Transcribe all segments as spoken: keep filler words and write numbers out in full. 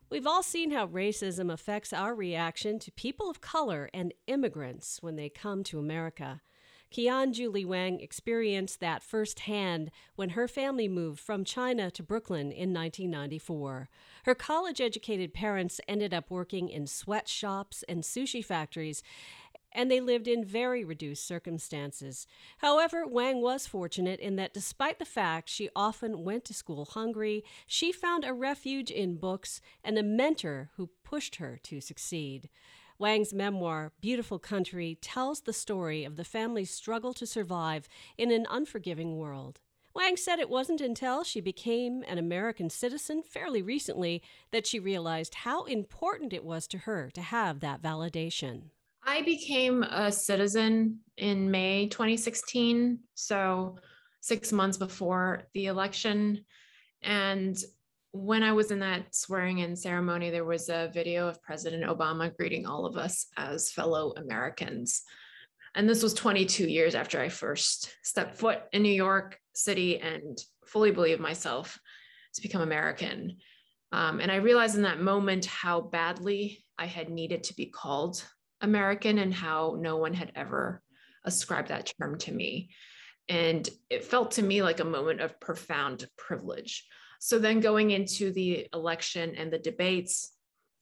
We've all seen how racism affects our reaction to people of color and immigrants when they come to America. Kian Julie Wang experienced that firsthand when her family moved from China to Brooklyn in nineteen ninety-four. Her college educated parents ended up working in sweatshops and sushi factories, and they lived in very reduced circumstances. However, Wang was fortunate in that despite the fact she often went to school hungry, she found a refuge in books and a mentor who pushed her to succeed. Wang's memoir, Beautiful Country, tells the story of the family's struggle to survive in an unforgiving world. Wang said it wasn't until she became an American citizen fairly recently that she realized how important it was to her to have that validation. I became a citizen in May twenty sixteen, so six months before the election. And when I was in that swearing in ceremony, there was a video of President Obama greeting all of us as fellow Americans. And this was twenty-two years after I first stepped foot in New York City and fully believed myself to become American. Um, and I realized in that moment how badly I had needed to be called American and how no one had ever ascribed that term to me. And it felt to me like a moment of profound privilege. So then going into the election and the debates,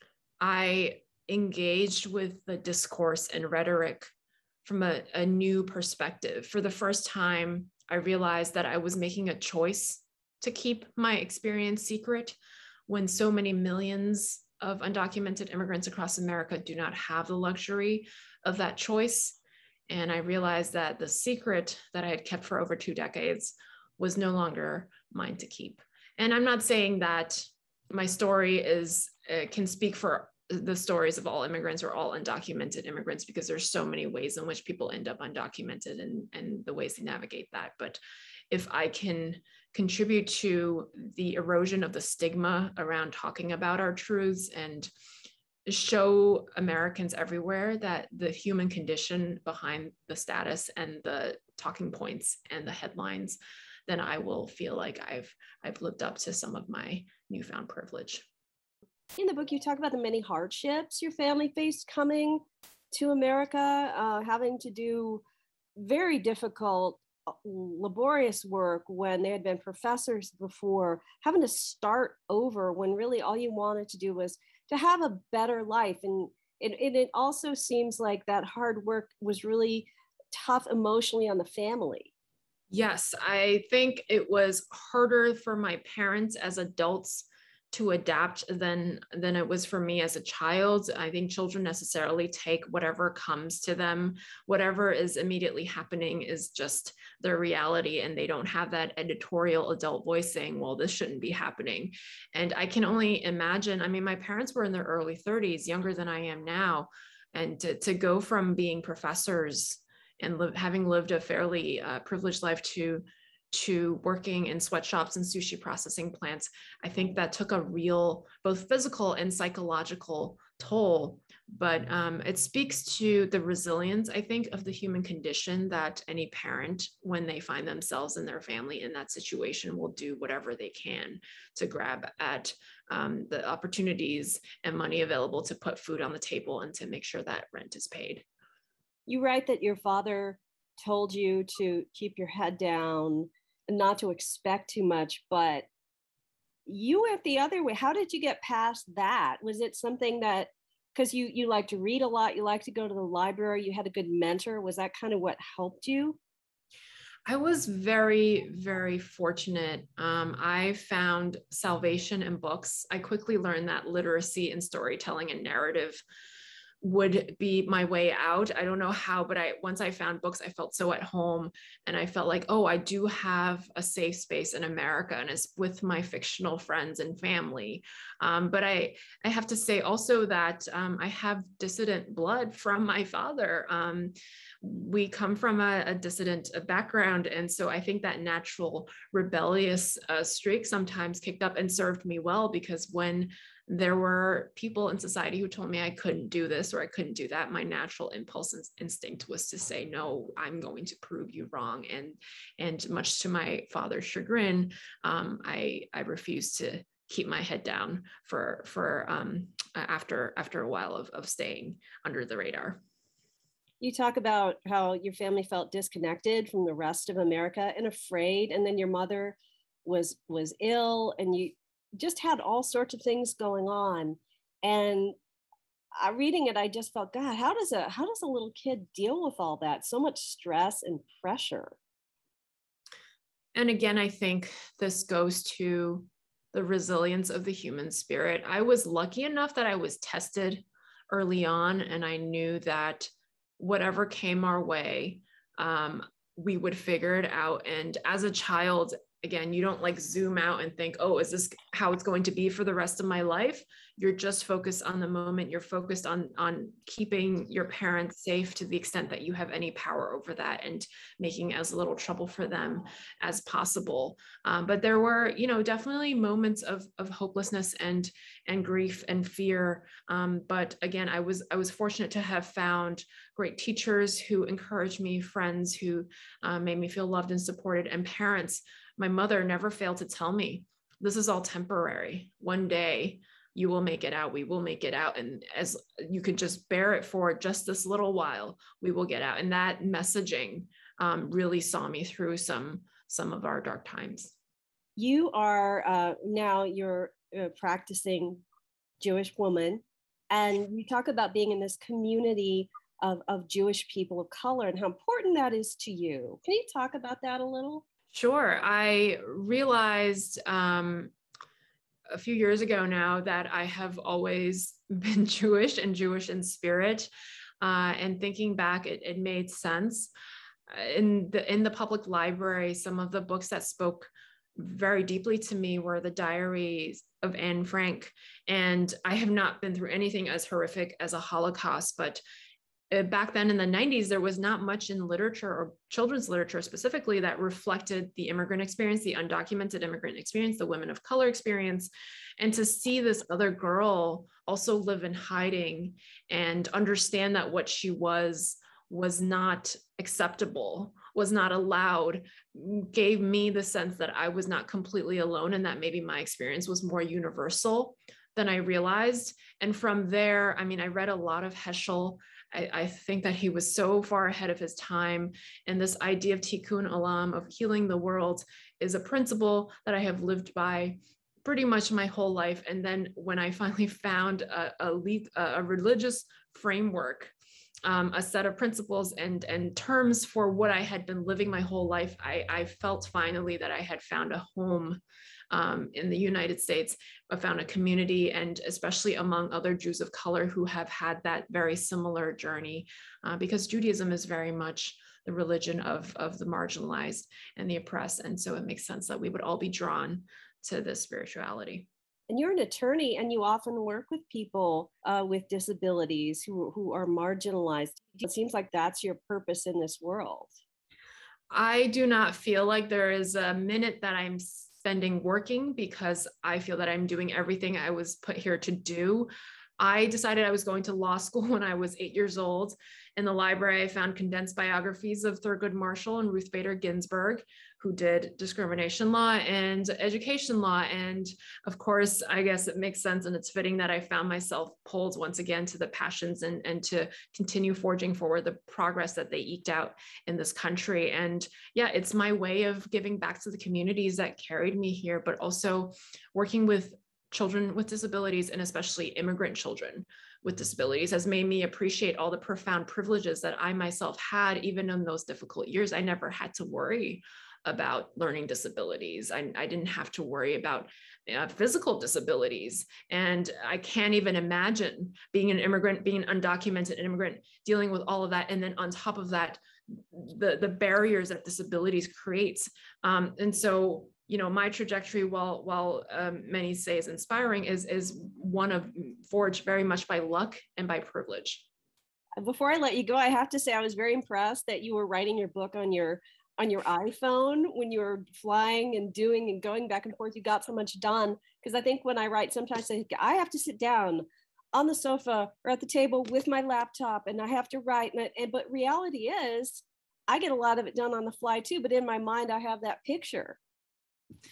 I engaged with the discourse and rhetoric from a, a new perspective. For the first time, I realized that I was making a choice to keep my experience secret when so many millions of undocumented immigrants across America do not have the luxury of that choice. And I realized that the secret that I had kept for over two decades was no longer mine to keep. And I'm not saying that my story is uh, can speak for the stories of all immigrants or all undocumented immigrants, because there's so many ways in which people end up undocumented and, and the ways they navigate that. But if I can contribute to the erosion of the stigma around talking about our truths and show Americans everywhere that the human condition behind the status and the talking points and the headlines, then I will feel like I've I've lived up to some of my newfound privilege. In the book, you talk about the many hardships your family faced coming to America, uh, having to do very difficult, laborious work when they had been professors before, having to start over when really all you wanted to do was to have a better life. And it, it, it also seems like that hard work was really tough emotionally on the family. Yes, I think it was harder for my parents as adults to adapt than than it was for me as a child. I think children necessarily take whatever comes to them. Whatever is immediately happening is just their reality, and they don't have that editorial adult voice saying, well, this shouldn't be happening. And I can only imagine, I mean, my parents were in their early thirties, younger than I am now, and to, to go from being professors and live, having lived a fairly uh, privileged life to to working in sweatshops and sushi processing plants, I think that took a real, both physical and psychological toll. But um, it speaks to the resilience, I think, of the human condition, that any parent, when they find themselves and their family in that situation, will do whatever they can to grab at um, the opportunities and money available to put food on the table and to make sure that rent is paid. You write that your father told you to keep your head down and not to expect too much, but you went the other way. How did you get past that? Was it something that, because you you like to read a lot, you like to go to the library, you had a good mentor, was that kind of what helped you? I was very, very fortunate. Um, I found salvation in books. I quickly learned that literacy and storytelling and narrative would be my way out. I don't know how, but I once I found books, I felt so at home, and I felt like, oh, I do have a safe space in America, and it's with my fictional friends and family. Um, but I I have to say also that um, I have dissident blood from my father. Um, we come from a, a dissident background, and so I think that natural rebellious uh, streak sometimes kicked up and served me well, because when there were people in society who told me I couldn't do this or I couldn't do that, my natural impulse and instinct was to say, no, I'm going to prove you wrong. And, and much to my father's chagrin, um, I, I refused to, keep my head down for for um, after after a while of, of staying under the radar. You talk about how your family felt disconnected from the rest of America and afraid, and then your mother was was ill, and you just had all sorts of things going on. And uh, reading it, I just felt, God, how does a how does a little kid deal with all that? So much stress and pressure. And again, I think this goes to the resilience of the human spirit. I was lucky enough that I was tested early on, and I knew that whatever came our way, um, we would figure it out. And as a child, again, you don't like zoom out and think, oh, is this how it's going to be for the rest of my life? You're just focused on the moment. You're focused on, on keeping your parents safe to the extent that you have any power over that, and making as little trouble for them as possible. Um, but there were, you know, definitely moments of, of hopelessness and, and grief and fear. Um, but again, I was, I was fortunate to have found great teachers who encouraged me, friends who uh, made me feel loved and supported, and parents. My mother never failed to tell me, this is all temporary. One day you will make it out. We will make it out. And as you can just bear it for just this little while, we will get out. And that messaging um, really saw me through some, some of our dark times. You are uh, now you're a practicing Jewish woman, and you talk about being in this community of, of Jewish people of color and how important that is to you. Can you talk about that a little? Sure. I realized um, a few years ago now that I have always been Jewish and Jewish in spirit. Uh, and thinking back, it, it made sense. In the, in the public library, some of the books that spoke very deeply to me were the diaries of Anne Frank. And I have not been through anything as horrific as a Holocaust, but back then in the nineties, there was not much in literature or children's literature specifically that reflected the immigrant experience, the undocumented immigrant experience, the women of color experience. And to see this other girl also live in hiding and understand that what she was was not acceptable, was not allowed, gave me the sense that I was not completely alone, and that maybe my experience was more universal than I realized. And from there, I mean, I read a lot of Heschel. I, I think that he was so far ahead of his time. And this idea of tikkun olam, of healing the world, is a principle that I have lived by pretty much my whole life. And then when I finally found a, a, a religious framework, um, a set of principles and, and terms for what I had been living my whole life, I, I felt finally that I had found a home Um, in the United States. I found a community, and especially among other Jews of color who have had that very similar journey, uh, because Judaism is very much the religion of, of the marginalized and the oppressed. And so it makes sense that we would all be drawn to this spirituality. And you're an attorney, and you often work with people uh, with disabilities who, who are marginalized. It seems like that's your purpose in this world. I do not feel like there is a minute that I'm spending working, because I feel that I'm doing everything I was put here to do. I decided I was going to law school when I was eight years old. In the library, I found condensed biographies of Thurgood Marshall and Ruth Bader Ginsburg, who did discrimination law and education law. And of course, I guess it makes sense and it's fitting that I found myself pulled once again to the passions and, and to continue forging forward the progress that they eked out in this country. And yeah, it's my way of giving back to the communities that carried me here, but also working with children with disabilities, and especially immigrant children with disabilities, has made me appreciate all the profound privileges that I myself had. Even in those difficult years, I never had to worry about learning disabilities. I, I didn't have to worry about uh, physical disabilities. And I can't even imagine being an immigrant, being an undocumented immigrant, dealing with all of that. And then on top of that, the, the barriers that disabilities creates. Um, and so you know, my trajectory, while while um, many say is inspiring, is is one of forged very much by luck and by privilege. Before I let you go, I have to say I was very impressed that you were writing your book on your on your iPhone when you were flying and doing and going back and forth. You got so much done, because I think when I write, sometimes I think I have to sit down on the sofa or at the table with my laptop and I have to write. And, and but reality is, I get a lot of it done on the fly too. But in my mind, I have that picture.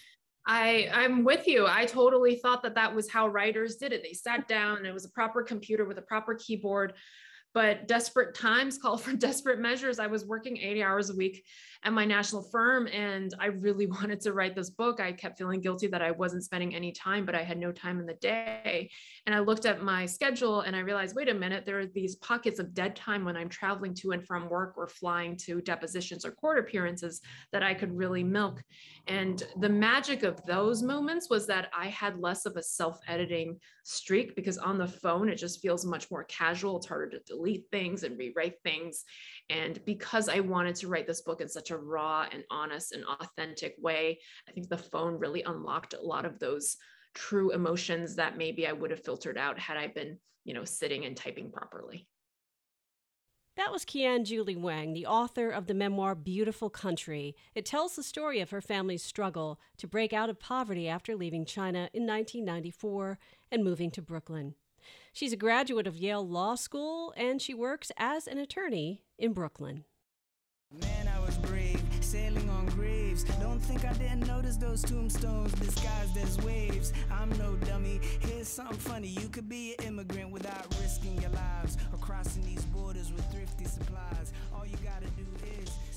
I, I'm with you. I totally thought that that was how writers did it. They sat down and it was a proper computer with a proper keyboard, but desperate times call for desperate measures. I was working eighty hours a week at my national firm, and I really wanted to write this book. I kept feeling guilty that I wasn't spending any time, but I had no time in the day. And I looked at my schedule and I realized, wait a minute, there are these pockets of dead time when I'm traveling to and from work or flying to depositions or court appearances that I could really milk. And the magic of those moments was that I had less of a self-editing streak, because on the phone, it just feels much more casual. It's harder to delete things and rewrite things. And because I wanted to write this book in such a raw and honest and authentic way, I think the phone really unlocked a lot of those true emotions that maybe I would have filtered out had I been, you know, sitting and typing properly. That was Qian Julie Wang, the author of the memoir Beautiful Country. It tells the story of her family's struggle to break out of poverty after leaving China in nineteen ninety-four and moving to Brooklyn. She's a graduate of Yale Law School, and she works as an attorney in Brooklyn. Man, I was brave, sailing on graves. Don't think I didn't notice those tombstones disguised as waves. I'm no dummy. Here's something funny. You could be an immigrant without risking your lives or crossing these borders with thrifty supplies. All you gotta do is